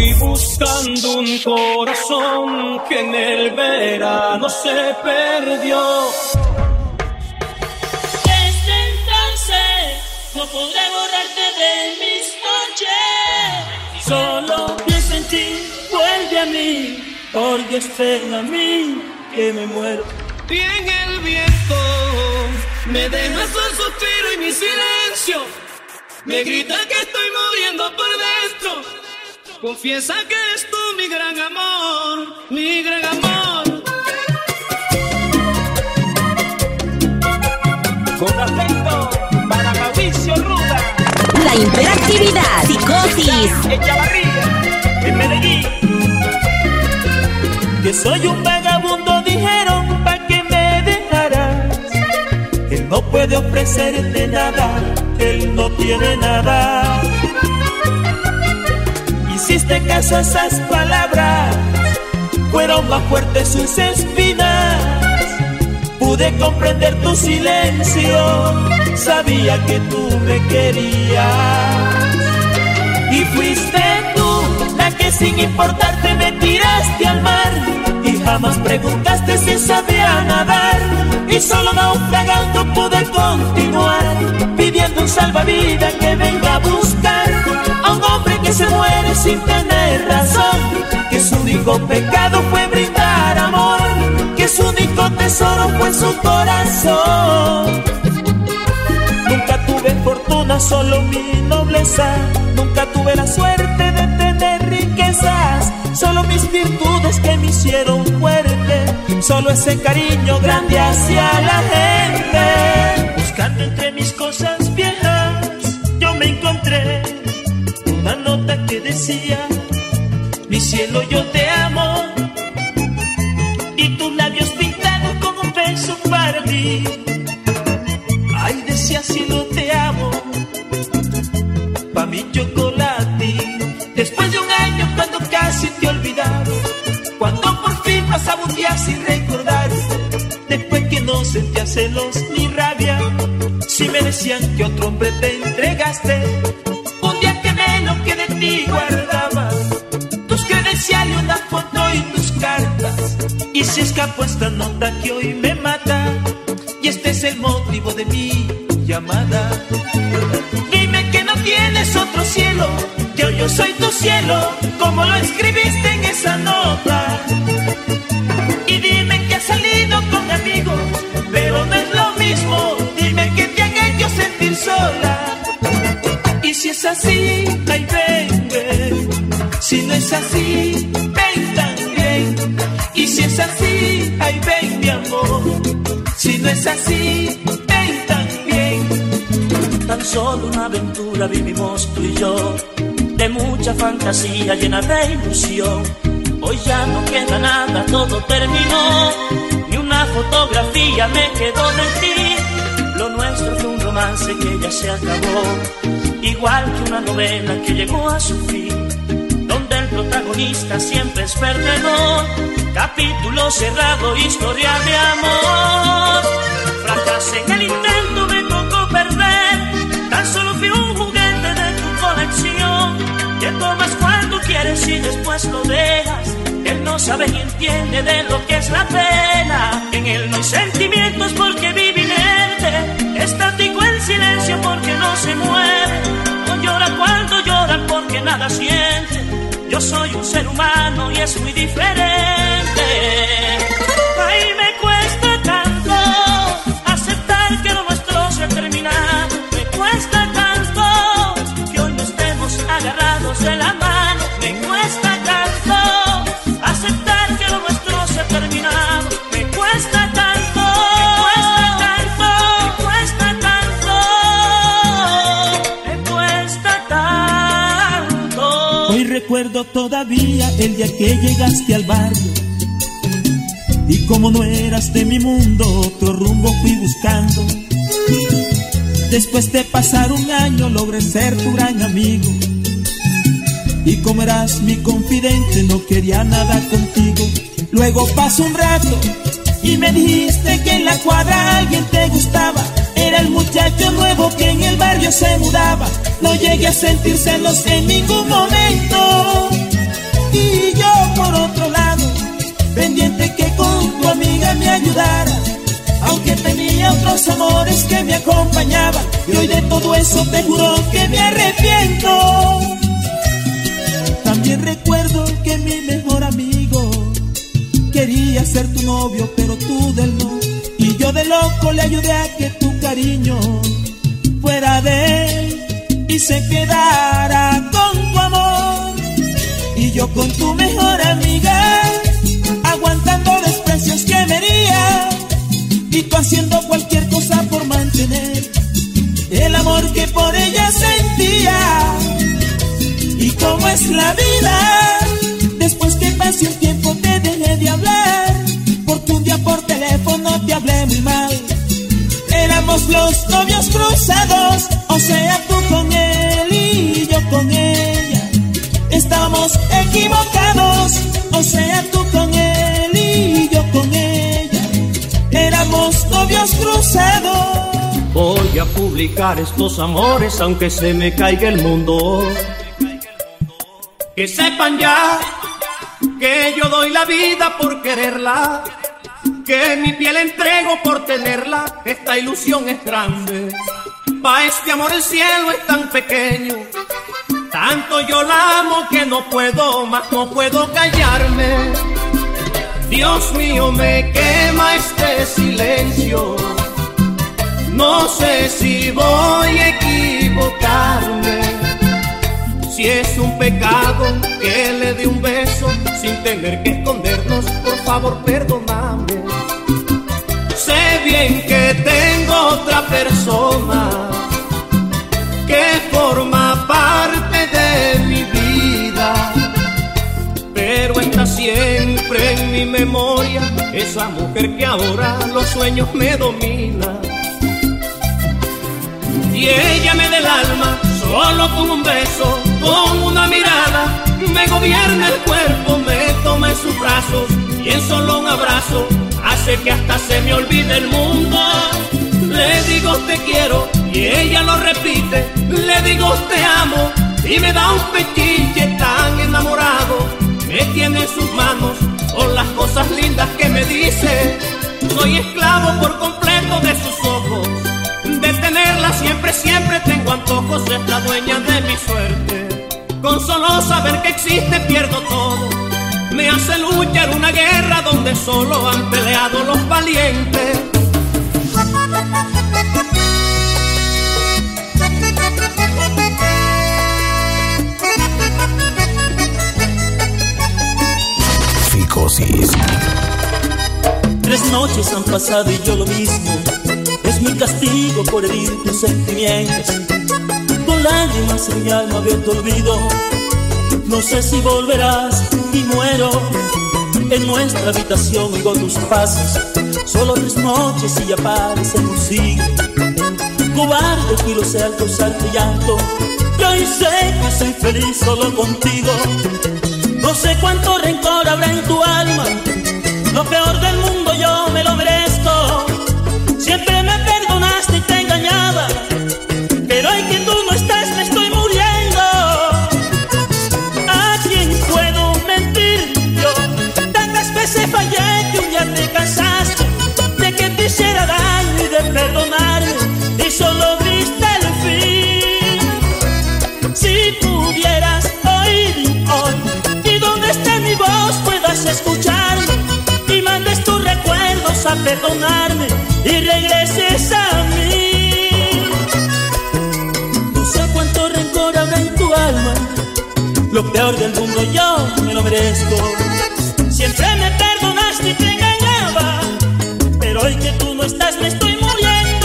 fui buscando un corazón que en el verano se perdió. Desde entonces no podré borrarte de mis noches. Solo pienso en ti, vuelve a mí, porque estén a mí que me muero. Y en el viento me dejas un suspiro y mi silencio me grita que estoy muriendo por dentro. Confiesa que eres tú mi gran amor, mi gran amor. Con afecto para Mauricio Ruda. La hiperactividad, Psicosis. En Chavarría, en Medellín. Que soy un vagabundo, dijeron, pa' que me dejaras. Él no puede ofrecerte nada, él no tiene nada. Hiciste caso a esas palabras, fueron más fuertes sus espinas. Pude comprender tu silencio, sabía que tú me querías. Y fuiste tú la que sin importarte me tiraste al mar. Y jamás preguntaste si sabía nadar. Y solo naufragando pude continuar, pidiendo un salvavidas que venga a buscar a un hombre que se muere sin tener razón, que su único pecado fue brindar amor, que su único tesoro fue su corazón. Nunca tuve fortuna, solo mi nobleza. Nunca tuve la suerte de tener riquezas, solo mis virtudes que me hicieron fuerte. Solo ese cariño grande hacia la gente. Buscando entre mis cosas viejas, yo me encontré una nota que decía: mi cielo, yo te amo. Y tus labios pintados con un beso para mí. Ay, decía cielo, te amo, pa' mi chocolate. Después de un año cuando casi te he olvidado, cuando por fin pasaba un día sin recordarte, después que no sentía celos ni rabia, si me decían que otro hombre te entregaste, un día que menos que de ti guardaba tus credenciales, una foto y tus cartas. Y se escapó esta nota que hoy me mata, y este es el motivo de mi llamada. Dime que no tienes otro cielo, que yo soy tu cielo, como lo escribiste en esa nota. Y dime que has salido con amigos, pero no es lo mismo. Dime que te han hecho sentir sola. Y si es así, ay ven, ven. Si no es así, ven también. Y si es así, ay ven mi amor. Si no es así, ven también. Tan solo una aventura vivimos tú y yo, de mucha fantasía llena de ilusión. Hoy ya no queda nada, todo terminó. Ni una fotografía me quedó de ti. Lo nuestro fue un romance que ya se acabó, igual que una novela que llegó a su fin, donde el protagonista siempre es perdedor. Capítulo cerrado, historia de amor. Fracasé en el intento, me tocó perder. Tan solo fui un juguete de tu colección, que tomas cuando quieres y después lo dejas. Él no sabe ni entiende de lo que es la pena. En él no hay sentimientos porque vive inerte, estático en silencio porque no se mueve. No llora cuando lloran porque nada siente. Yo soy un ser humano y es muy diferente. Ay, me cuesta tanto aceptar que lo nuestro se ha terminado. Me cuesta tanto que hoy no estemos agarrados de la mano. Me cuesta tanto aceptar que lo nuestro se ha terminado. Me cuesta tanto, me cuesta tanto, me cuesta tanto. Hoy recuerdo todavía el día que llegaste al barrio, y como no eras de mi mundo, otro rumbo fui buscando. Después de pasar un año logré ser tu gran amigo, y como eras mi confidente no quería nada contigo. Luego pasó un rato y me dijiste que en la cuadra alguien te gustaba. Era el muchacho nuevo que en el barrio se mudaba. No llegué a sentir celos en ningún momento, pendiente que con tu amiga me ayudara, aunque tenía otros amores que me acompañaban. Y hoy de todo eso te juro que me arrepiento. También recuerdo que mi mejor amigo quería ser tu novio, pero tú del no. Y yo de loco le ayudé a que tu cariño fuera de él y se quedara con tu amor. Y yo con tu mejor amiga, aguantando desprecios que me hería, y tú haciendo cualquier cosa por mantener el amor que por ella sentía. Y cómo es la vida, después que pase un tiempo te dejé de hablar, porque un día por teléfono te hablé muy mal. Éramos los novios cruzados, o sea tú con él y yo con ella. Estábamos equivocados, o sea tú con él y yo con ella. Éramos novios cruzados. Voy a publicar estos amores aunque se me caiga el mundo. Que sepan ya que yo doy la vida por quererla, que mi piel entrego por tenerla. Esta ilusión es grande, pa' este amor el cielo es tan pequeño. Tanto yo la amo que no puedo más, no puedo callarme. Dios mío, me quema este silencio. No sé si voy a equivocarme, si es un pecado que le dé un beso sin tener que escondernos. Por favor, perdóname. Sé bien que tengo otra persona que forma parte de mi vida, pero está siempre en mi memoria esa mujer que ahora los sueños me domina. Y ella me da el alma solo con un beso, con una mirada, me gobierna el cuerpo, me toma en sus brazos y en solo un abrazo hace que hasta se me olvide el mundo. Le digo te quiero y ella lo repite, le digo te amo y me da un pechiche tan enamorado. Me tiene en sus manos por las cosas lindas que me dice. Soy esclavo por completo de sus ojos, de tenerla siempre, siempre tengo antojos. Es la dueña de mi suerte, con solo saber que existe pierdo todo. Me hace luchar una guerra donde solo han peleado los valientes. Psicosis. 3 noches han pasado y yo lo mismo. Es mi castigo por herir tus sentimientos. Con lágrimas en mi alma veo tu olvido. No sé si volverás y muero. En nuestra habitación oigo tus pasos. Solo 3 noches y ya parece un siglo. Cobarde fui, lo sé, al causarte llanto. Y hoy sé que soy feliz solo contigo. No sé cuánto rencor habrá en tu alma. Lo peor del mundo yo me lo merezco. Siempre me perdonaste y te engañaba, pero hoy que tú no estás me estoy muriendo. ¿A quién puedo mentir yo? Tantas veces fallé que un día te cansaste de que te hiciera daño y de perdonarme, y solo viste el fin. Si pudieras oír hoy y donde esté mi voz puedas escucharme, y mandes tus recuerdos a perdonarme y regreses a mí. No sé cuánto rencor habrá en tu alma. Lo peor del mundo yo me lo merezco. Siempre me perdonaste y te engañaba, pero hoy que tú no estás me estoy muriendo.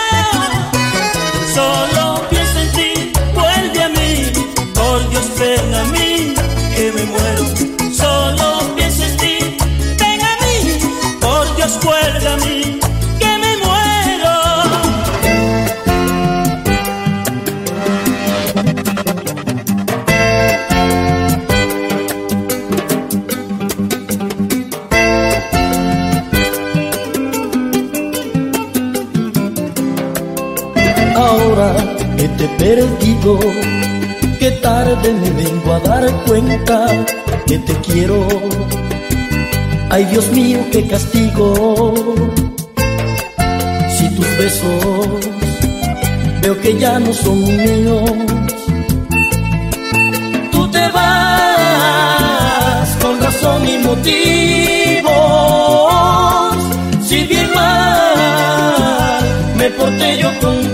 Solo pienso en ti, vuelve a mí. Por Dios ven a mí, que me muero. Solo pienso en ti, ven a mí. Por Dios vuelve a mí. Ahora que te he perdido, que tarde me vengo a dar cuenta que te quiero. Ay, Dios mío, qué castigo. Si tus besos veo que ya no son míos, tú te vas con razón y motivos. Si bien mal me porté yo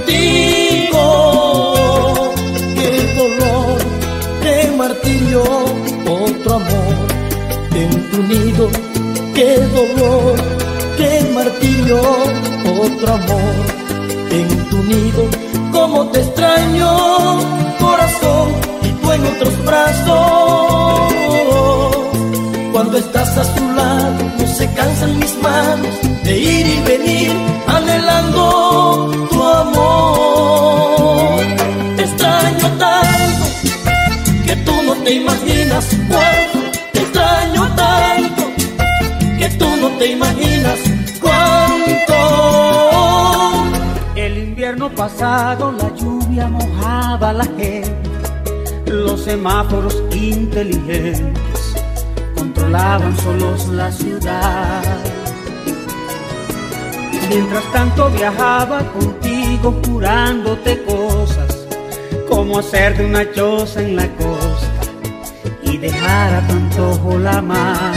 contigo, qué dolor, qué martirio, otro amor en tu nido. Qué dolor, qué martirio, otro amor en tu nido. Cómo te extraño, corazón, y tú en otros brazos. Cuando estás a su lado, no se cansan mis manos de ir y venir, anhelando tu amor. Te extraño tanto que tú no te imaginas cuánto. Te extraño tanto que tú no te imaginas cuánto. El invierno pasado la lluvia mojaba a la gente, los semáforos inteligentes controlaban solos la ciudad. Mientras tanto viajaba contigo jurándote cosas, como hacer de una choza en la costa y dejar a tu antojo la mar.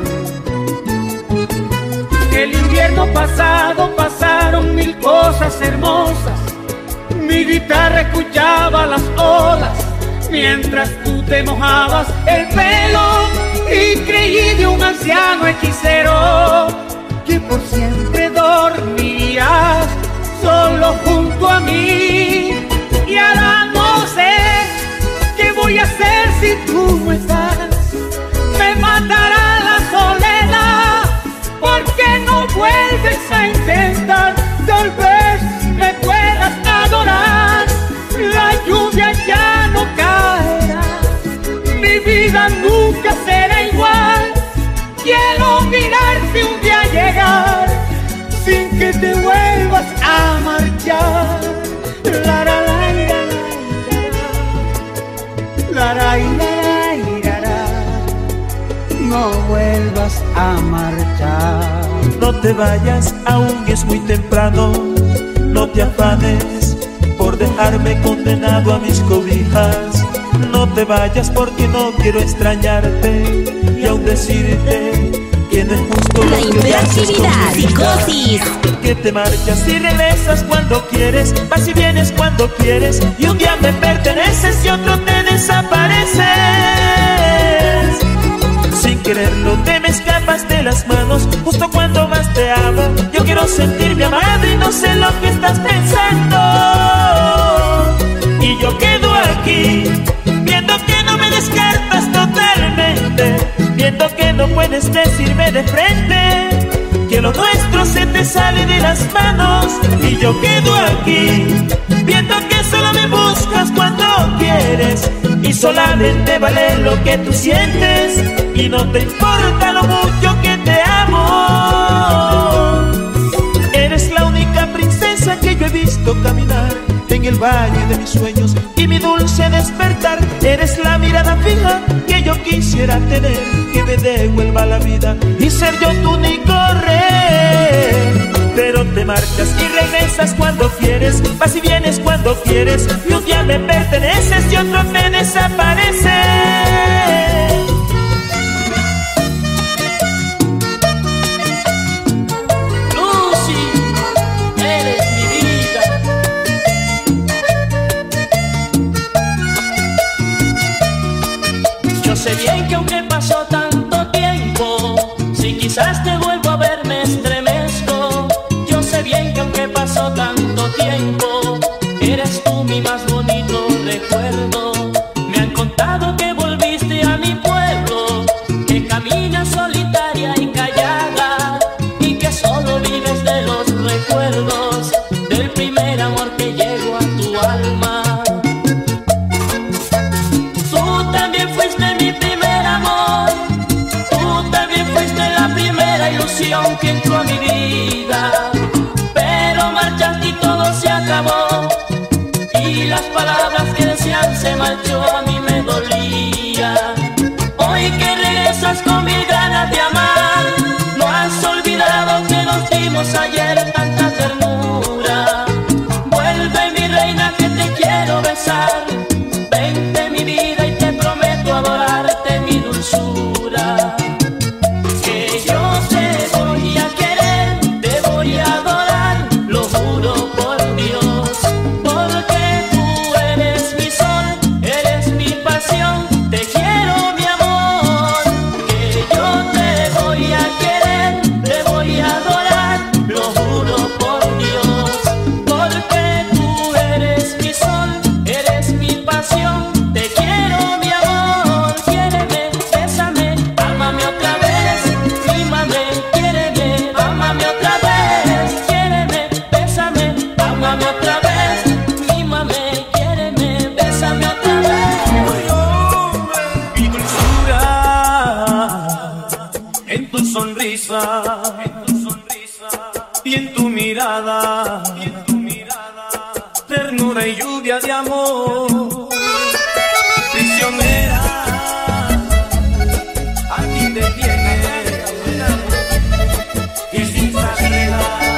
El invierno pasado pasaron mil cosas hermosas. Mi guitarra escuchaba las olas mientras tú te mojabas el pelo, y creí de un anciano hechicero que por siempre dormirías solo junto a mí. Y ahora no sé qué voy a hacer si tú no estás. Me matará la soledad. ¿Por qué no vuelves a intentar? Tal vez me puedas adorar. La lluvia ya no caerá, mi vida nunca será igual. Quiero mirarte un día llegar sin que te vuelvas a marchar. La la la la la la la. No vuelvas a marchar. No te vayas, aún es muy temprano. No te afanes por dejarme condenado a mis cobijas. No te vayas porque no quiero extrañarte y aún decirte que no es justo la hiperactividad, psicosis. Que te marchas y regresas cuando quieres, vas y vienes cuando quieres, y un día me perteneces y otro te desapareces. Sin quererlo te me escapas de las manos justo cuando más te amo. Yo quiero sentirme amado y no sé lo que estás pensando. Y yo quedo aquí viendo que no me descartas totalmente, viendo que no puedes decirme de frente que lo nuestro se te sale de las manos. Y yo quedo aquí viendo que solo me buscas cuando quieres y solamente vale lo que tú sientes y no te importa lo mucho que te amo. Eres la única princesa que yo he visto caminar en el valle de mis sueños y mi dulce despertar. Eres la mirada fija que yo quisiera tener, que me devuelva la vida y ser yo tu único rey. Pero te marchas y regresas cuando quieres, vas y vienes cuando quieres, y un día me perteneces y otro te desaparece. Yo sé bien que aunque pasó tanto tiempo, si quizás te vuelvo a ver me estremezco. Yo sé bien que aunque pasó tanto tiempo, eres tú mi más bonito recuerdo. Me han contado que volviste a mi pueblo, que caminas solitaria y callada, y que solo vives de los recuerdos del primer amor que llegó a tu alma. Que entró a mi vida, pero marchaste y todo se acabó, y las palabras que decían se marchó, a mí me dolía. Hoy que regresas con mil ganas de amar, y en tu mirada, ternura y lluvia de amor. Prisionera, aquí te tiene y sin salida.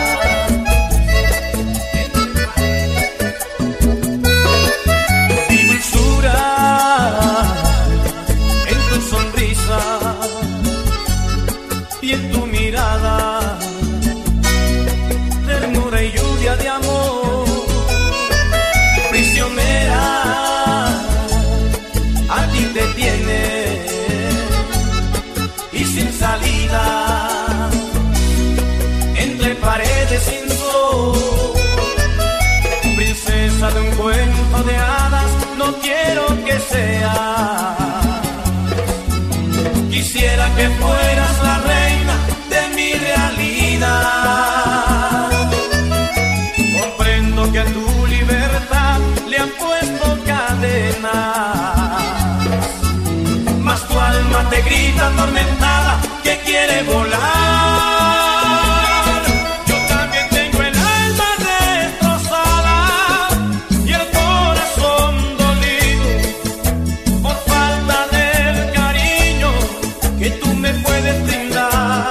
Mi dulzura en tu sonrisa y en tu mirada, ternura y lluvia de amor. Prisionera, aquí te tiene y sin salida, entre paredes sin sol. Princesa de un cuento de hadas, no quiero que seas. Quisiera que fueras la reina de mi realidad. Comprendo que a tu libertad le han puesto cadenas, mas tu alma te grita atormentada que quiere volar. Yo también tengo el alma destrozada y el corazón dolido por falta del cariño que tú me puedes brindar.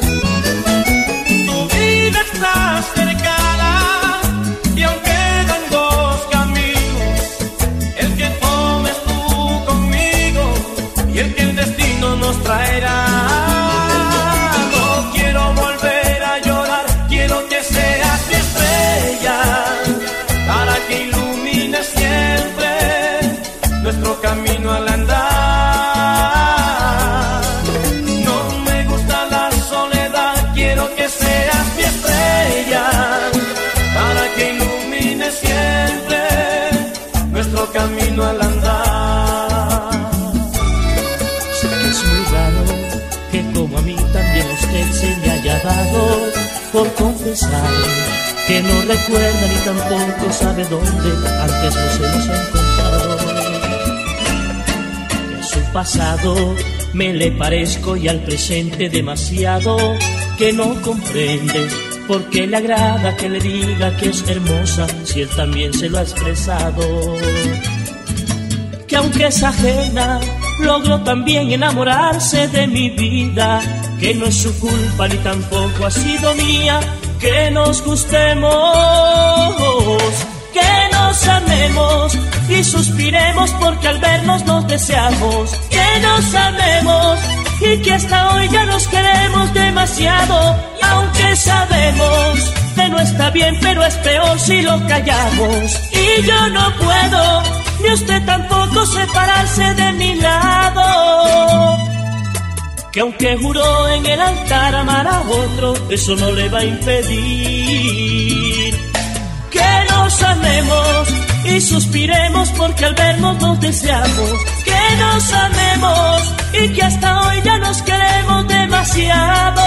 Tu vida está cercana y aún quedan dos caminos, el que tomes tú conmigo y el que el destino nos traerá. No quiero volver a llorar, quiero que seas mi estrella, para que ilumine siempre nuestro camino al andar. No me gusta la soledad, quiero que seas mi estrella, para que ilumine siempre nuestro camino al andar. Sé que es muy raro que como a mí también a usted se le haya dado por confesar que no recuerda ni tampoco sabe dónde antes nos hemos encontrado. Que a su pasado me le parezco y al presente demasiado, que no comprende por qué le agrada que le diga que es hermosa si él también se lo ha expresado. Que aunque es ajena, logró también enamorarse de mi vida, que no es su culpa ni tampoco ha sido mía, que nos gustemos, que nos amemos y suspiremos porque al vernos nos deseamos, que nos amemos y que hasta hoy ya nos queremos demasiado. Y aunque sabemos que no está bien, pero es peor si lo callamos. Y yo no puedo, ni usted tampoco, separarse de mi lado. Que aunque juró en el altar amar a otro, eso no le va a impedir que nos amemos y suspiremos porque al vernos nos deseamos, que nos amemos y que hasta hoy ya nos queremos demasiado,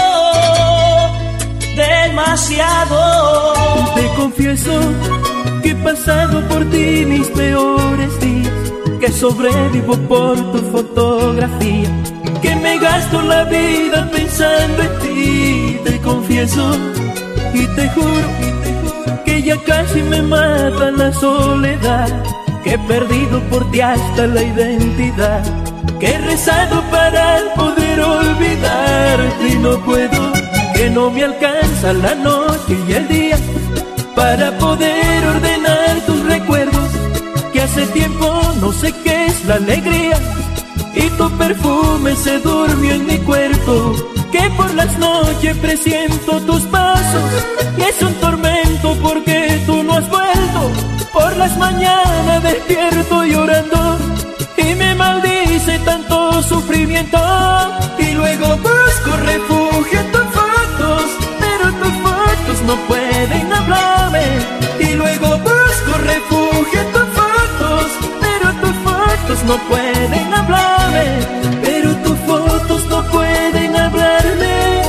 demasiado. Te confieso que he pasado por ti mis peores días, que sobrevivo por tu fotografía, que me gasto la vida pensando en ti. Te confieso y te juro que ya casi me mata la soledad, que he perdido por ti hasta la identidad, que he rezado para poder olvidarte y no puedo, que no me alcanza la noche y el día para poder ordenar tus recuerdos, que hace tiempo no sé qué es la alegría y tu perfume se durmió en mi cuerpo, que por las noches presiento tus pasos y es un tormento porque tú no has vuelto. Por las mañanas despierto llorando y me maldice tanto sufrimiento, y luego busco refugio en tus fotos, pero tus fotos no pueden hablarme. Y luego busco refugio en tus fotos, pero tus fotos no pueden hablarme, pero tus fotos no pueden hablarme,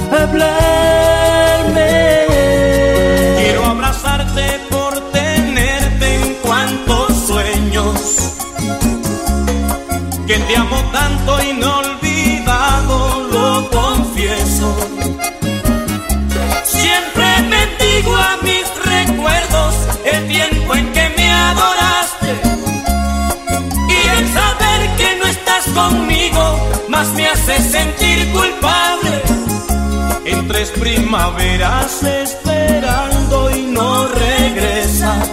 hablarme. Quiero abrazarte por tenerte en cuantos sueños, que te amo tanto y no olvidado, lo confieso. Siempre bendigo a mis recuerdos el tiempo en que me adoraste, y el saber que no estás conmigo más me hace sentir culpable. En 3 primaveras esperando y no regresas,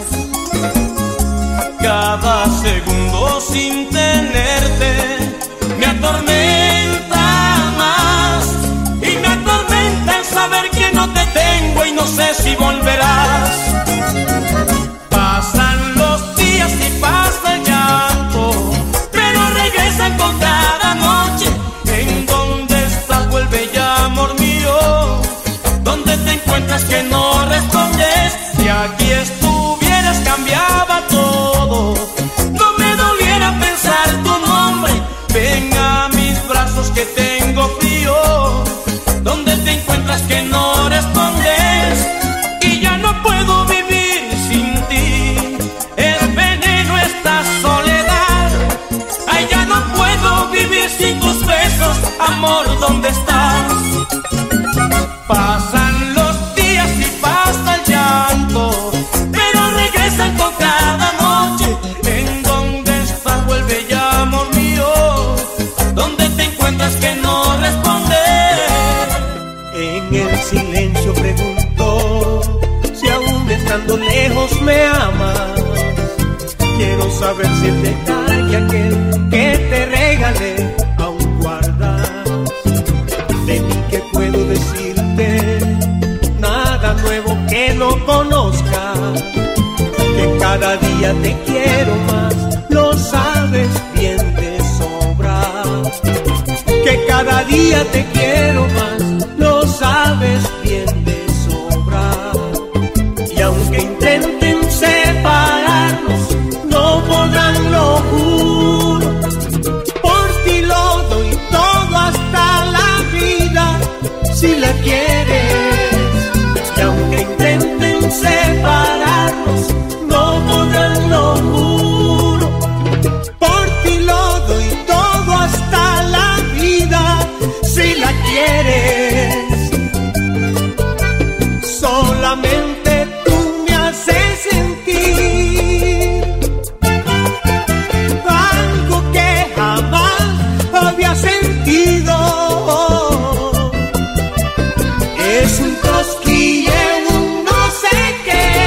cada segundo sin tenerte me atormenta más, y me atormenta el saber que no te tengo y no sé si volverás. Pasan los días y pasa el llanto, pero regresan con cada noche. ¿En dónde estás? Vuelve ya, amor mío. ¿Dónde te encuentras que no respondes? Si aquí estuvieras cambiaba todo, no me doliera pensar tu nombre. Ven a mis brazos que tengo frío. ¿Dónde te encuentras que no respondes? Y ya no puedo vivir sin ti, es veneno esta soledad. Ay, ya no puedo vivir sin tus besos, amor, ¿dónde estás? Pasan los días y pasa el llanto, pero regresan con cada noche. ¿En dónde estás? Vuelve ya, amor mío. ¿Dónde te encuentras que no respondes? En el silencio pregunto si aún estando lejos me amas. Quiero saber si el detalle aquel que te regalé aún guardas. De mí que puedo decirte nada nuevo que no conozca, que cada día te quiero más, lo sabes bien de sobra. Que cada día te quiero más, lo sabes bien de sobra. Y aunque intenten separarnos, no podrán, lo juro. Por ti lo doy todo hasta la vida, si la quieres. Y aunque intenten separarnos, no podrán, lo juro. Por ti lo doy todo hasta la vida, si la quieres. Solamente tú me haces sentir algo que jamás había sentido. Es un cosquilleo, un no sé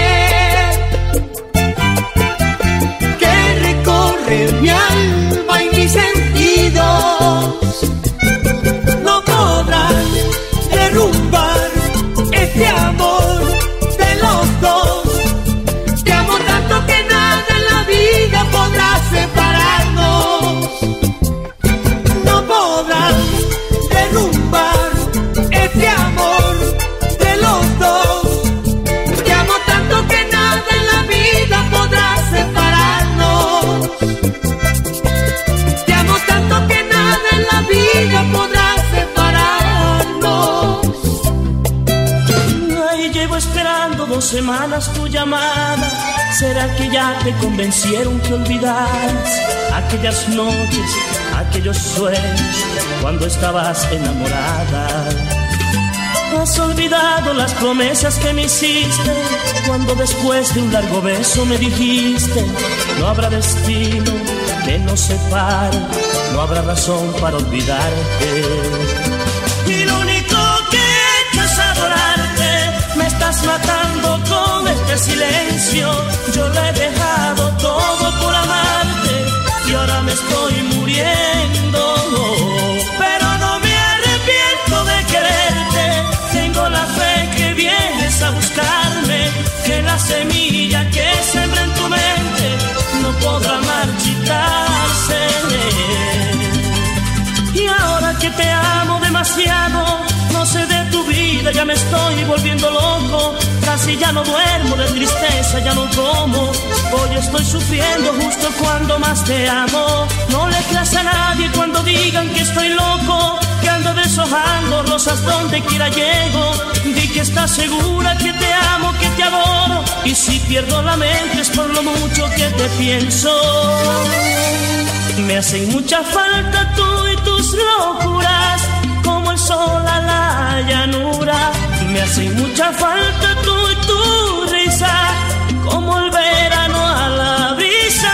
qué, que recorre mi alma y mis sentidos. No podrán derrumbar este amor de los dos. Te amo tanto que nada en la vida podrá separarnos. No podrán derrumbar este amor de los dos. Te amo tanto que nada en la vida podrá separarnos. Te amo tanto que nada en la vida podrá separarnos. Ay, llevo esperando 2 semanas tu llamada. ¿Será que ya te convencieron que olvidaras aquellas noches, aquellos sueños cuando estabas enamorada? Has olvidado las promesas que me hiciste cuando después de un largo beso me dijiste: no habrá destino que nos separe, no habrá razón para olvidarte. Y lo único que he hecho es adorarte. Me estás matando con este silencio. Yo lo he dejado todo por amarte y ahora me estoy muriendo. Pero no me arrepiento de quererte. Tengo la fe que vienes a buscarme, que la semilla que sembré en tu mente no podrá marchitarse. Y ahora que te amo demasiado, no sé de tu vida, ya me estoy volviendo loco. Casi ya no duermo de tristeza, ya no como. Hoy estoy sufriendo justo cuando más te amo. No le creas a nadie cuando digan que estoy loco, que ando deshojando rosas donde quiera llego. Di que estás segura que te amo, que te adoro. Y si pierdo la mente es por lo mucho que te pienso. Me hacen mucha falta tú y tus locuras, como el sol a la llanura. Me hace mucha falta tú y tu risa, como el verano a la brisa.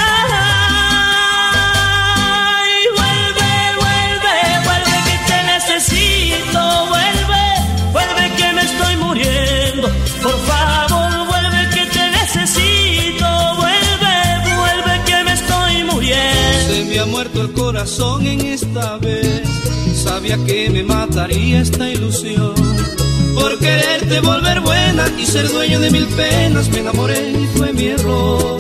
Y vuelve, vuelve, vuelve que te necesito. Vuelve, vuelve que me estoy muriendo. Por favor, vuelve que te necesito. Vuelve, vuelve que me estoy muriendo. Se me ha muerto el corazón en esta vez. Sabía que me mataría esta ilusión. Por quererte volver buena y ser dueño de mil penas, me enamoré y fue mi error.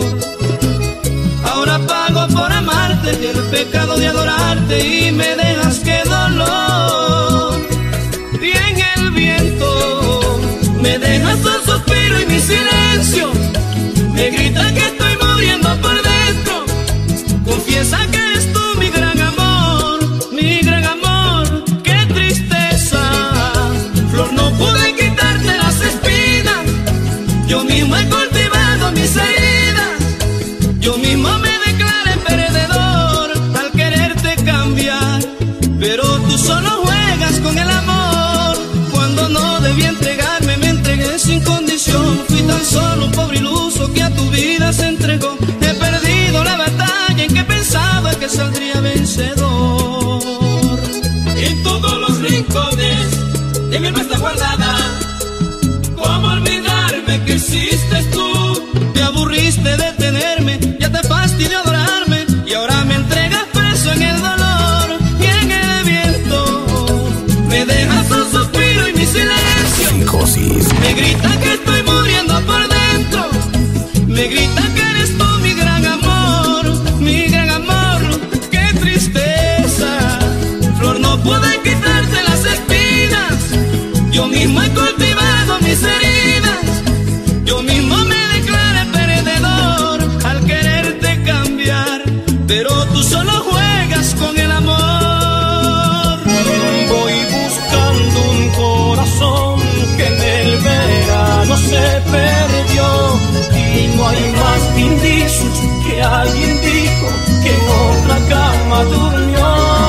Ahora pago por amarte el pecado de adorarte y me dejas que dolor. Y en el viento me dejas un suspiro y mi silencio me grita que estoy muriendo por dentro. Confiesa que eres tú mi gran amor, mi gran amor. Qué tristeza, flor, no pude quitarte las espinas. Yo mismo he cultivado mis heridas. Yo mismo me declaré perdedor al quererte cambiar. Pero tú solo juegas con el amor. Cuando no debí entregarme, me entregué sin condición. Fui tan solo un pobre iluso que a tu vida se entregó. He perdido la batalla en que pensaba que saldría vencedor. En todos los rincones de mi alma está guardada. ¿Cómo olvidarme que existes tú? Te aburriste de tenerme, ya te fastidió adorarme y ahora me entregas preso en el dolor. Y en el viento me dejas un suspiro y mi silencio Psicosis. me grita que estoy muriendo por dentro. Me grita que eres tú mi gran amor, mi gran amor. Qué tristeza, flor, no pude quitarte las espinas. Yo mismo he cultivado mis heridas. Yo mismo me declaré perdedor al quererte cambiar. Pero tú solo juegas con el amor. Voy buscando un corazón que en el verano se perdió. Y no hay más indicios que alguien dijo que en otra cama durmió.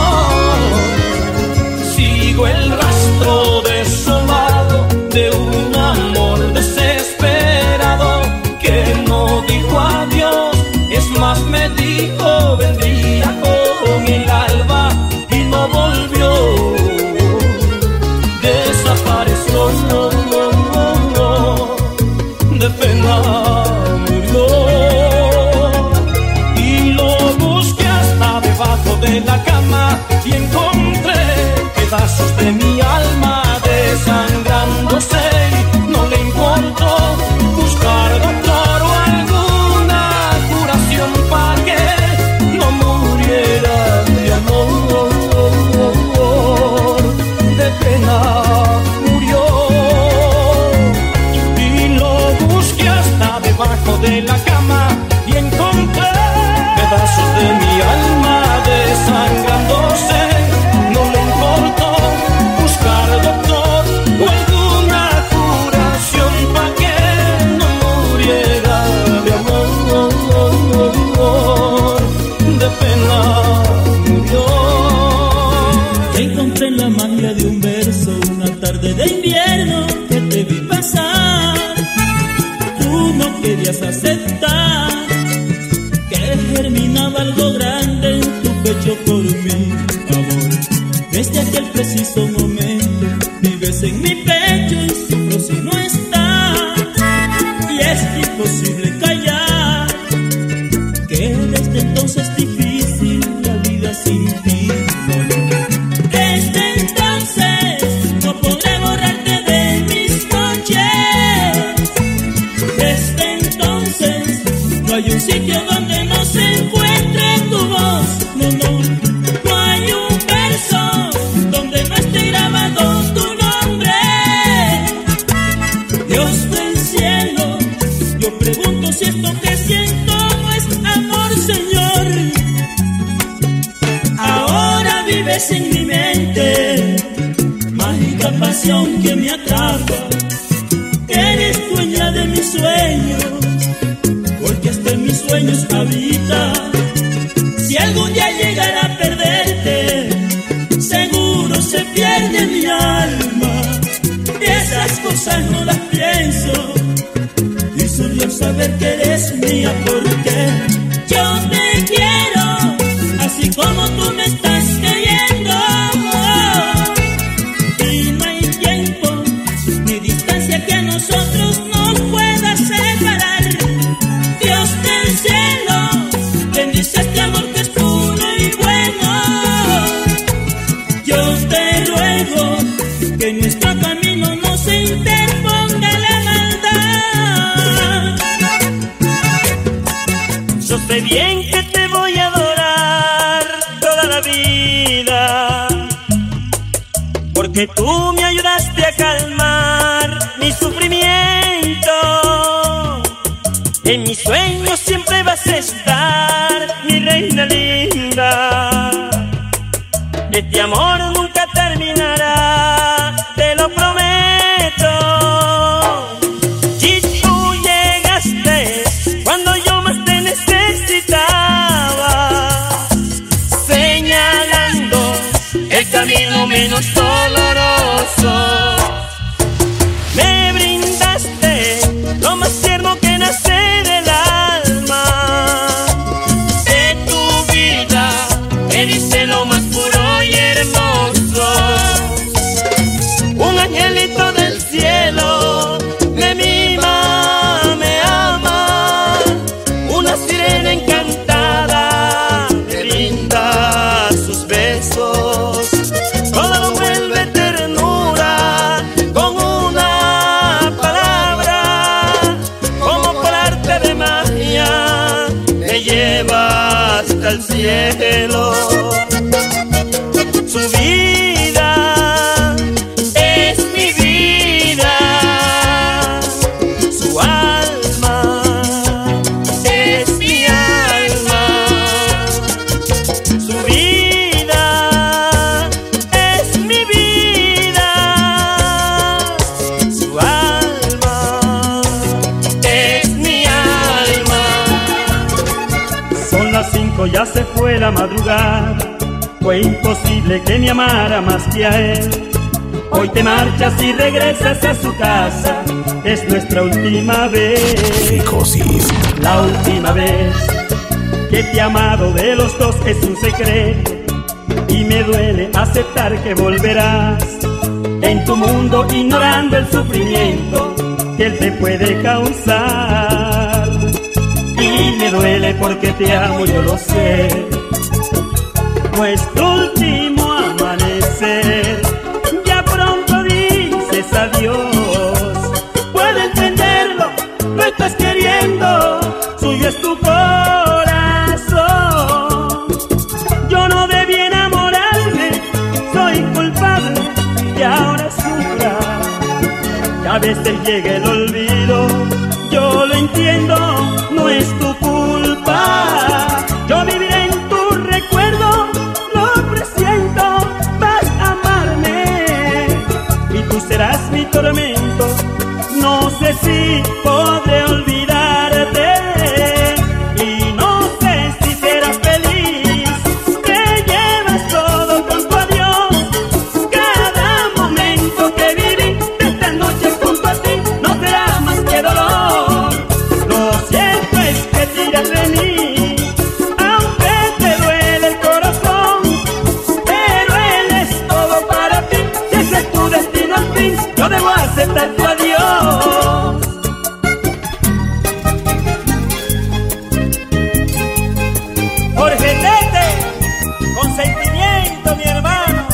Sigo el rastro desolado de un amor desesperado que no dijo adiós. Es más, me dijo vendría con el alba y no volvió. Desapareció, de pena murió. Y lo busqué hasta debajo de la cama y encontré pedazos de mi alma desangrándose. No le importó buscar doctor o alguna curación para que no muriera de amor. De pena murió. Y lo busqué hasta debajo de la cama y encontré pedazos de mi alma desangrándose. No le importó buscar doctor o alguna curación para que no muriera de amor. De pena murió. Encontré la magia de un verso una tarde de invierno que te vi pasar. Tú no querías aceptar que germinaba algo grande en tu pecho por mi amor. Desde aquel preciso momento vives en mi pecho y sufro si no estás. Y es imposible callar que desde entonces difícil la vida sin ti. Desde entonces no podré borrarte de mis noches. Desde entonces no hay un sitio donde no se encuentre tu voz. No, no, no hay un verso donde no esté grabado tu nombre. Dios del cielo, yo pregunto si esto que siento no es amor, Señor. Ahora vives en mi mente, mágica pasión que me atrapa. Eres dueña de mis sueños, porque hasta en mis sueños habita. Si algún día llegara a perderte, seguro se pierde mi alma. Y esas cosas saber que eres mía, porque yo te quiero, así como tú me estás queriendo. Y no hay tiempo ni distancia que a nosotros nos pueda separar. Dios del cielo bendice este amor que es puro y bueno. Yo te ruego que en nuestro camino no se interponga la maldad. Yo sé bien que te voy a adorar toda la vida, porque tú me ayudaste a calmar mi sufrimiento. En mis sueños siempre vas a estar, mi reina linda. Este amor nunca terminará, te lo prometo. Y tú llegaste cuando yo más te necesitaba, señalando el camino menos doloroso. Me brindaste lo más tierno que nace del alma. De tu vida me diste lo más puro y hermoso. Un angelito del cielo me mima, me ama. Una sirena encantada me brinda sus besos. Todo lo vuelve ternura con una palabra. Como por arte de magia me lleva hasta el cielo. Su vida es mi vida, su alma es mi alma. Su vida es mi vida, su alma es mi alma. Son las 5, ya se fue la madrugada. Fue imposible que me amara más que a él. Hoy te marchas y regresas a su casa. Es nuestra última vez. Ficosis. La última vez que te he amado de los dos es un secreto. Y me duele aceptar que volverás en tu mundo ignorando el sufrimiento que él te puede causar. Y me duele porque te amo, yo lo sé. Nuestro último amanecer, ya pronto dices adiós. Puedo entenderlo, lo estás queriendo, suyo es tu corazón. Yo no debí enamorarme, soy culpable y ahora sufra. Que a veces llega el olvido, yo lo entiendo, no es tu culpa. Yo viviré en tu recuerdo, lo presiento, vas a amarme y tú serás mi tormento. No sé si podré olvidarte y no sé si serás feliz. Te llevas todo con tu adiós. Cada momento que viví de esta noche junto a ti no será más que dolor. Lo cierto es que tiras de mí, aunque te duele el corazón, pero él es todo para ti. Si ese es tu destino al fin, yo debo aceptar tu adiós. Jorge Tete, con sentimiento, mi hermano.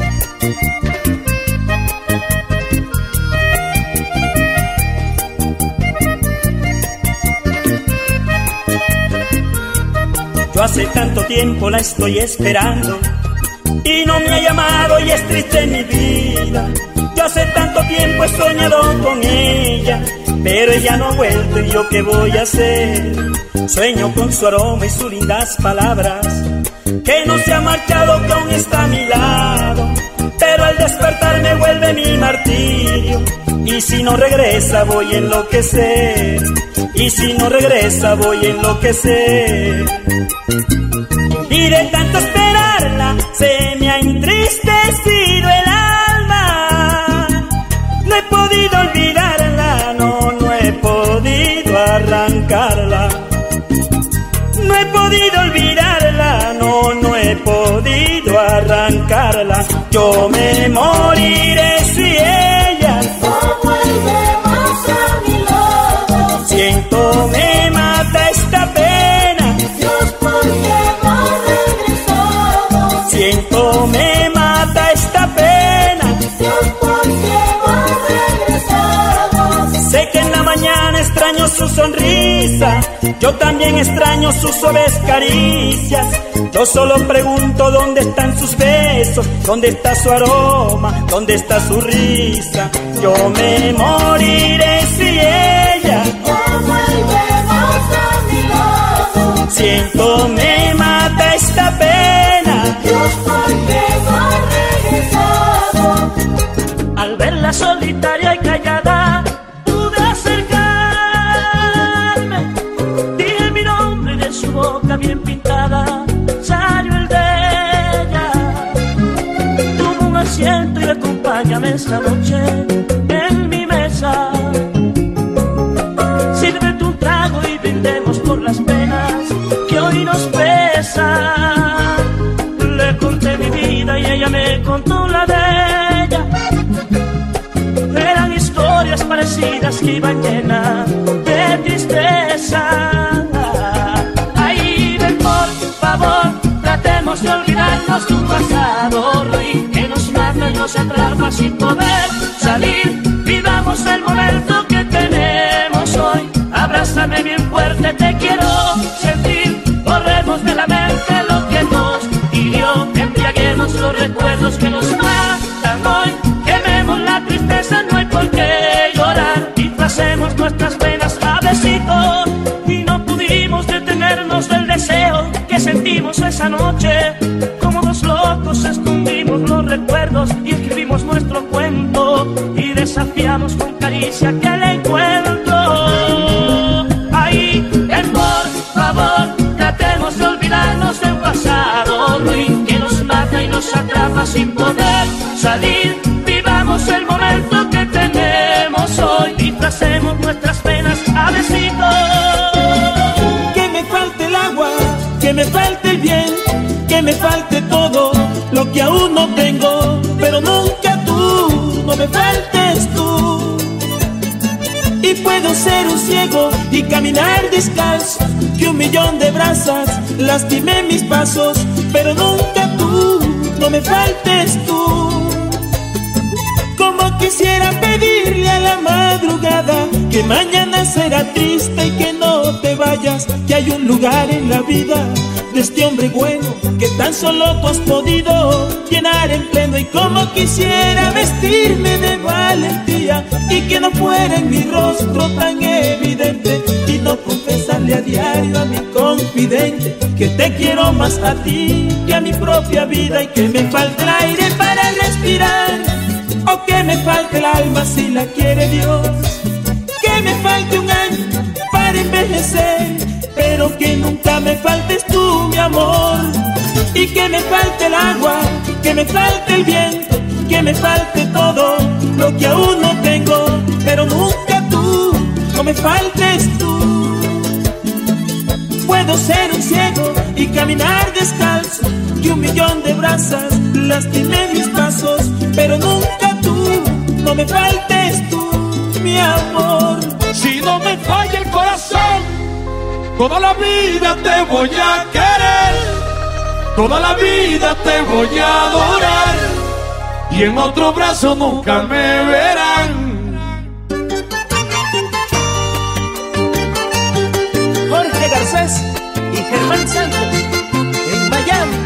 Yo hace tanto tiempo la estoy esperando y no me ha llamado y es triste mi vida. Yo hace tanto tiempo he soñado con ella, pero ella no ha vuelto y yo qué voy a hacer. Sueño con su aroma y sus lindas palabras, que no se ha marchado, que aún está a mi lado. Pero al despertar me vuelve mi martirio, y si no regresa voy a enloquecer. Y si no regresa voy a enloquecer. Y de tanto esperarla se me ha entristecido el alma. No he podido olvidarla, no he podido arrancarla. podido arrancarla. Yo me moriré si ella no vuelve más a mi lado. Siento me mata esta pena, Dios, ¿por qué no ha regresado? siento me mata esta pena, Dios, ¿por qué no ha regresado? sé que en la mañana extraño su sonrisa, yo también extraño sus suaves caricias. Yo solo pregunto dónde están sus besos, dónde está su aroma, dónde está su risa. Yo me moriré si ella no vuelve más a mi lado. siento me mata esta pena, Dios, ¿por qué no ha regresado? Al verla solitaria y callada, pude acercarme. Dije mi nombre y de su boca bien pintada salió el de ella. Toma un asiento y acompáñame esta noche en mi mesa. Sírvete un trago y brindemos por las penas que hoy nos pesan. Le conté mi vida y ella me contó la de ella. Eran historias parecidas que iban llenas de tristeza. Ay, ven por favor, tratemos de olvidarnos de un pasado ruin que nos mata y nos atrapa sin poder salir. Vivamos el momento que tenemos hoy. Abrázame bien fuerte, te quiero sentir. Borremos de la mente lo que nos hirió. Embriaguemos los recuerdos que nos matan hoy. Quememos la tristeza, no hay por qué llorar. Disfracemos nuestras penas a besitos. Y no pudimos detenernos del deseo que sentimos esa noche. Como dos locos escondimos los recuerdos y escribimos nuestro cuento. Y desafiamos con caricia aquel encuentro. Ahí, ven por favor, tratemos de olvidarnos de un pasado ruin que nos mata y nos atrapa sin poder salir. Vivamos el momento que tenemos hoy. Disfracemos nuestras penas a besitos. Que me falte el agua, que me falte el bien, que me falte todo lo que aún no tengo, pero nunca tú, no me faltes tú. Y puedo ser un ciego y caminar descalzo, que 1.000.000 de brasas lastimé mis pasos, pero nunca tú, no me faltes tú. Como quisiera pedirle a la madrugada que mañana será triste y que no te vayas, que hay un lugar en la vida de este hombre bueno que tan solo tú has podido llenar en pleno. Y como quisiera vestirme de valentía y que no fuera en mi rostro tan evidente, y no confesarle a diario a mi confidente que te quiero más a ti que a mi propia vida. Y que me falte el aire para respirar, o que me falte el alma si la quiere Dios, que me falte un año para envejecer, pero que nunca me faltes tú, mi amor. Y que me falte el agua, que me falte el viento, que me falte todo lo que aún no tengo, pero nunca tú, no me faltes tú. Puedo ser un ciego y caminar descalzo, que 1.000.000 de brasas lastimé mis pasos, pero nunca tú, no me faltes tú, mi amor. Si no me falla el corazón, toda la vida te voy a querer, toda la vida te voy a adorar, y en otro brazo nunca me verán. Jorge Garcés y Germán Santos en Miami.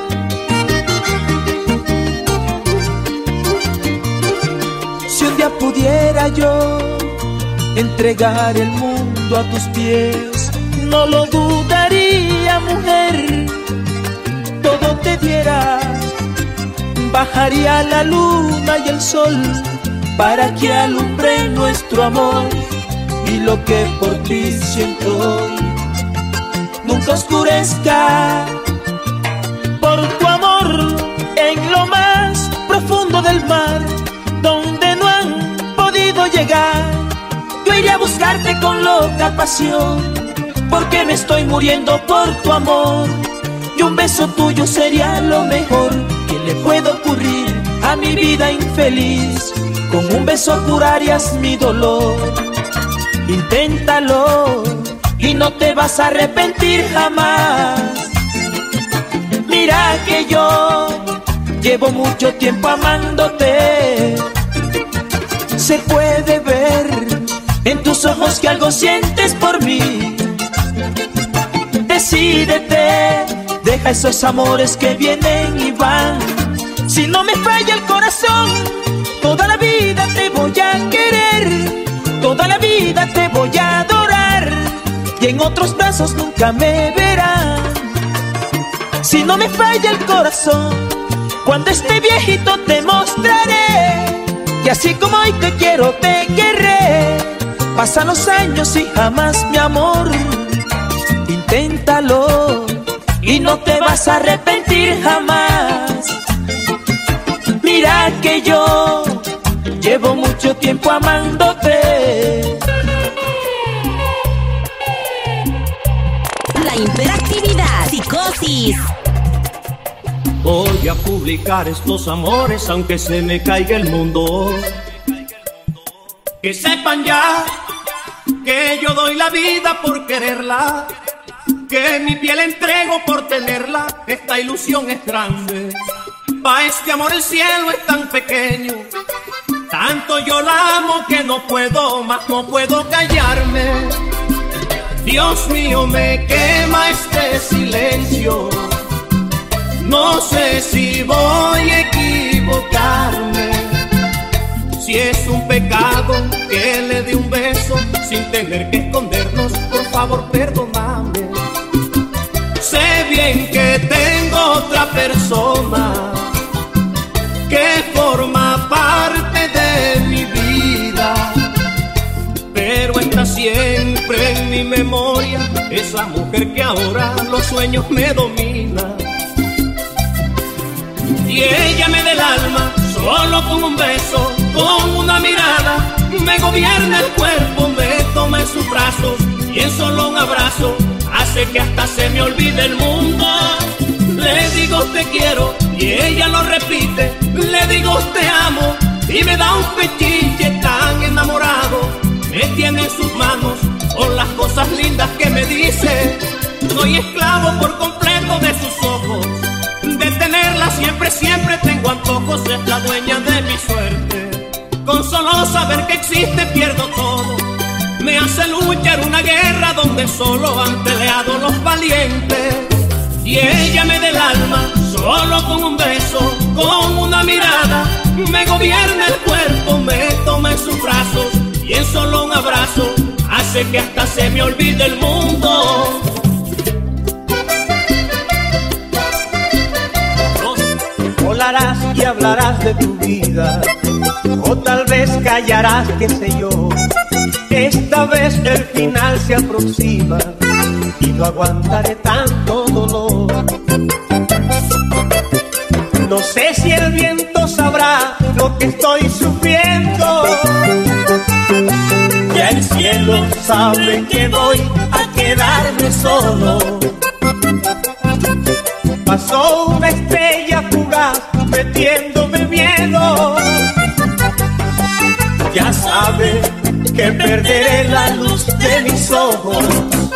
Si un día pudiera yo entregar el mundo a tus pies, no lo dudaría, mujer, todo te diera. Bajaría la luna y el sol para que alumbre nuestro amor, y lo que por ti siento hoy nunca oscurezca. Por tu amor en lo más profundo del mar, donde no han podido llegar, yo iré a buscarte con loca pasión, porque me estoy muriendo por tu amor, y un beso tuyo sería lo mejor. puede ocurrir a mi vida infeliz. Con un beso curarías mi dolor. Inténtalo y no te vas a arrepentir jamás. Mira que yo llevo mucho tiempo amándote. Se puede ver en tus ojos que algo sientes por mí. Decídete, deja esos amores que vienen y van. Si no me falla el corazón, toda la vida te voy a querer, toda la vida te voy a adorar, y en otros brazos nunca me verán. Si no me falla el corazón, cuando esté viejito te mostraré que así como hoy te quiero te querré. Pasan los años y jamás, mi amor. Inténtalo y no te vas a arrepentir jamás. Mira que yo llevo mucho tiempo amándote. La hiperactividad, psicosis. Voy a publicar estos amores aunque se me caiga el mundo. Que sepan ya que yo doy la vida por quererla, que mi piel entrego por tenerla. Esta ilusión es grande, pa' este amor el cielo es tan pequeño. Tanto yo la amo que no puedo más, no puedo callarme. Dios mío, me quema este silencio. No sé si voy a equivocarme, si es un pecado que le dé un beso sin tener que escondernos. Por favor, perdóname. Sé bien que tengo otra persona que forma parte de mi vida, pero está siempre en mi memoria esa mujer que ahora los sueños me domina. Y ella me da el alma solo con un beso, con una mirada, me gobierna el cuerpo, me toma en sus brazos y en solo un abrazo hace que hasta se me olvide el mundo. Le digo te quiero y ella lo repite, le digo te amo y me da un pechiche tan enamorado. Me tiene en sus manos con las cosas lindas que me dice. Soy esclavo por completo de sus ojos, de tenerla siempre, siempre tengo antojos. Es la dueña de mi suerte, con solo saber que existe pierdo todo. Me hace luchar una guerra donde solo han peleado los valientes. Y ella me da el alma solo con un beso, con una mirada, me gobierna el cuerpo, me toma en sus brazos y en solo un abrazo hace que hasta se me olvide el mundo. Volarás y hablarás de tu vida, o tal vez callarás, qué sé yo. Esta vez el final se aproxima y no aguantaré tanto dolor. No sé si el viento sabrá lo que estoy sufriendo. Ya el cielo sabe que voy a quedarme solo. Pasó una estrella fugaz metiéndome miedo. Ya sabe que perderé la luz de mis ojos.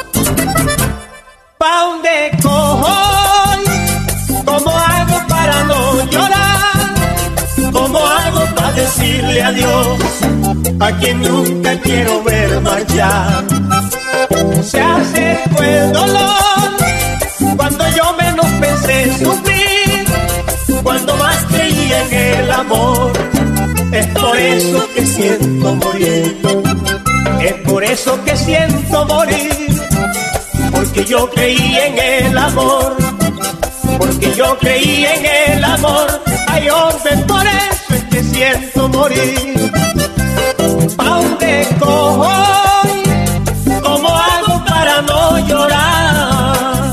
¿Pa' dónde cojo? ¿Cómo hago para no llorar? ¿Cómo hago para decirle adiós a quien nunca quiero ver marchar? Se acercó el dolor cuando yo menos pensé sufrir, cuando más creía en el amor. Es por eso que siento morir, es por eso que siento morir, porque yo creí en el amor, porque yo creí en el amor. Ay, hombre, por eso es que siento morir. ¿Pa' dónde cojo? ¿Cómo hago para no llorar?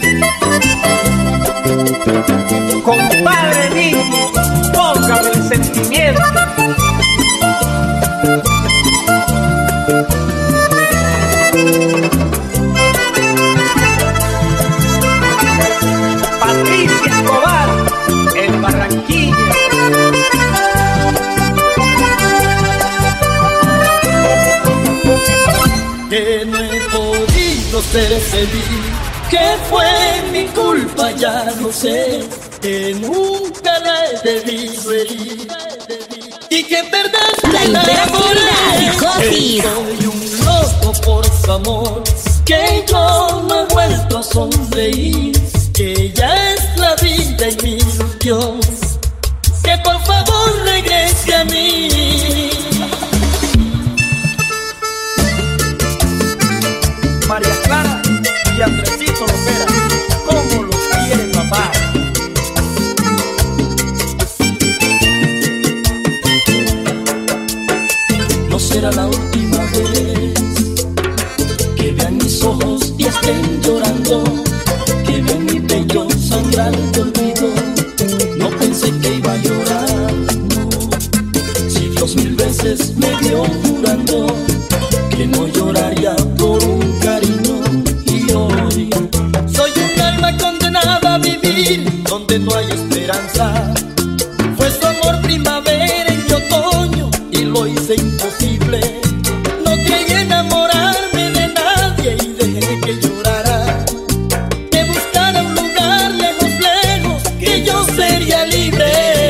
Compadre mío, póngame el sentimiento. Patricia Escobar, el Barranquilla. ser feliz. Que fue mi culpa, ya lo sé, que nunca la he debido herir. Y que en verdad La hiperactividad, que soy un loco por su amor, que yo no he vuelto a sonreír, que ya es la vida y mi ilusión, que por favor regrese a mí. María Clara y Andresito Lopera, ¿cómo los quiere papá? No será la última vez que vean mis ojos y estén llorando, que vean mi pecho sangrar de olvido. No pensé que iba a llorar, no. Si Dios 1000 veces me vio jurando que no lloraría por un cariño, y hoy soy un alma condenada a vivir donde no hay esperanza. Fue su amor primavera en mi otoño y lo hice imposible. No creí enamorarme de nadie y dejé que llorara, que buscara un lugar lejos, lejos, que yo sería libre.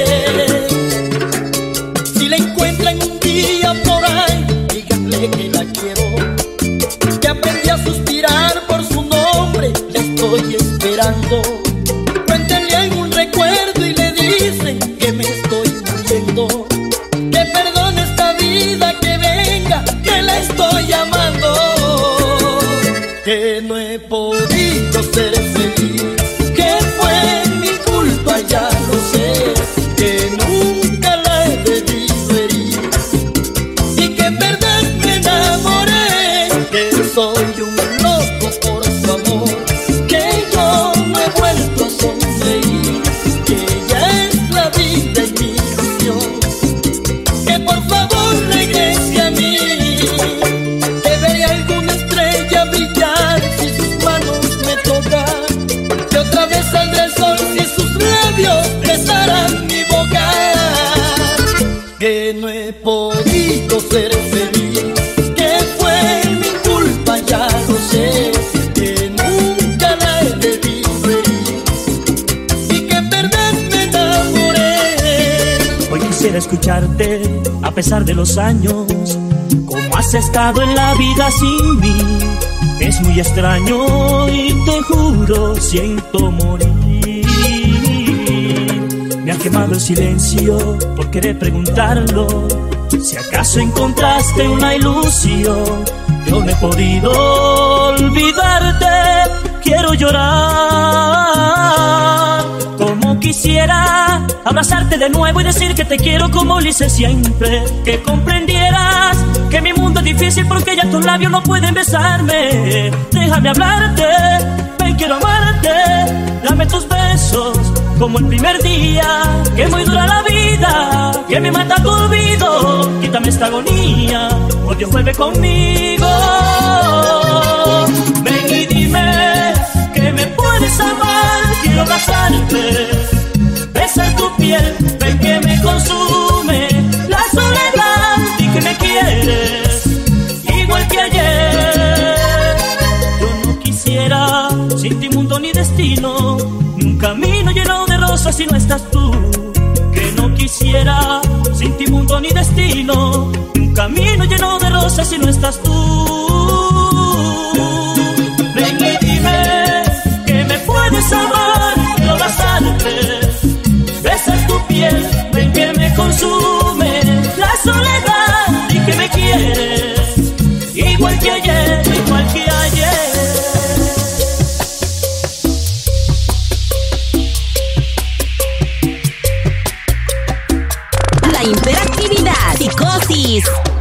Si la encuentran un día por ahí, díganle que la quiero, que aprendí a suspirar por su nombre, le estoy esperando. Cuéntenle algún recuerdo y le dicen que me estoy muriendo, que perdone esta vida, que venga, que la estoy amando, que no he podido ser feliz, que fue mi culpa, ya lo sé, que nunca la he debido herir, y que en verdad me enamoré, que soy un loco por su amor, que yo no he vuelto a sonreír, que ya es la vida y mi ilusión, que por favor regrese a mí, que veré alguna estrella brillar si sus manos me tocan, que otra vez saldrá el sol si sus labios besarán mi boca, que no he podido ser feliz, que fue mi culpa, ya lo sé, que nunca la he debido herir, y que en verdad me enamoré. Hoy quisiera escucharte a pesar de los años, cómo has estado en la vida sin mí. Es muy extraño y te juro siento morir. Me ha quemado el silencio por querer preguntarlo, si acaso encontraste una ilusión. Yo no he podido olvidarte, quiero llorar. Como quisiera abrazarte de nuevo y decir que te quiero como lo hice siempre, que comprendieras que mi mundo es difícil porque ya tus labios no pueden besarme. Déjame hablarte, ven, quiero amarte, dame tus besos como el primer día, que muy dura la vida, que me mata tu olvido. Quítame esta agonía, por Dios vuelve conmigo. Ven y dime que me puedes amar, quiero abrazarte, besar tu piel, ven que me consume la soledad y que me quieres igual que ayer. Yo no quisiera sin ti mundo ni destino, ni un camino lleno de rosas si no estás tú. Que no quisiera sin ti mundo ni destino, ni un camino lleno de rosas si no estás tú. Ven y dime que me puedes amar, quiero abrazarte, besar tu piel, ven que me consume la soledad y que me quieres igual que ayer, igual que ayer. La hiperactividad, psicosis.